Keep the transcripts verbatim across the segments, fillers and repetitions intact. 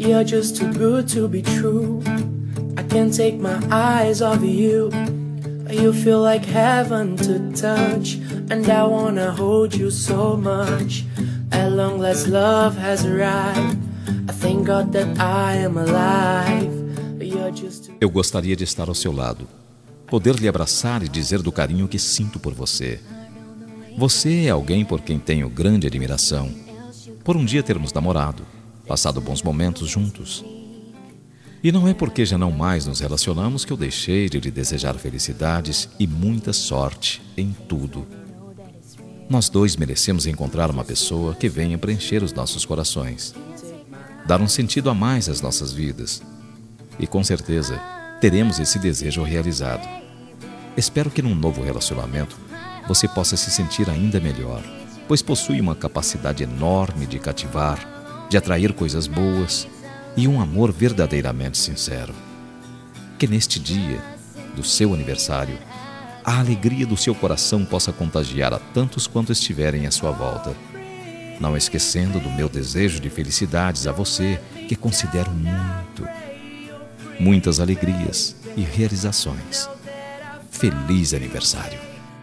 You're just too good to be true. I can't take my eyes off you. You feel like heaven to touch, and I wanna hold you so much. At long last love has arrived. I thank God that I am alive. You're just too... Eu gostaria de estar ao seu lado, poder lhe abraçar e dizer do carinho que sinto por você. Você é alguém por quem tenho grande admiração, por um dia termos namorado, passado bons momentos juntos. E não é porque já não mais nos relacionamos que eu deixei de lhe desejar felicidades e muita sorte em tudo. Nós dois merecemos encontrar uma pessoa que venha preencher os nossos corações, dar um sentido a mais às nossas vidas. E com certeza teremos esse desejo realizado. Espero que num novo relacionamento você possa se sentir ainda melhor, pois possui uma capacidade enorme de cativar, de atrair coisas boas e um amor verdadeiramente sincero. Que neste dia do seu aniversário, a alegria do seu coração possa contagiar a tantos quanto estiverem à sua volta. Não esquecendo do meu desejo de felicidades a você, que considero muito. Muitas alegrias e realizações. Feliz aniversário!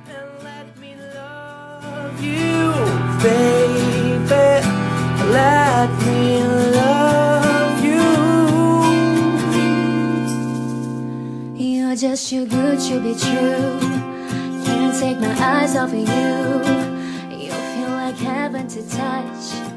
Let me love you. You're just too good to be true. Can't take my eyes off of you. You feel like heaven to touch.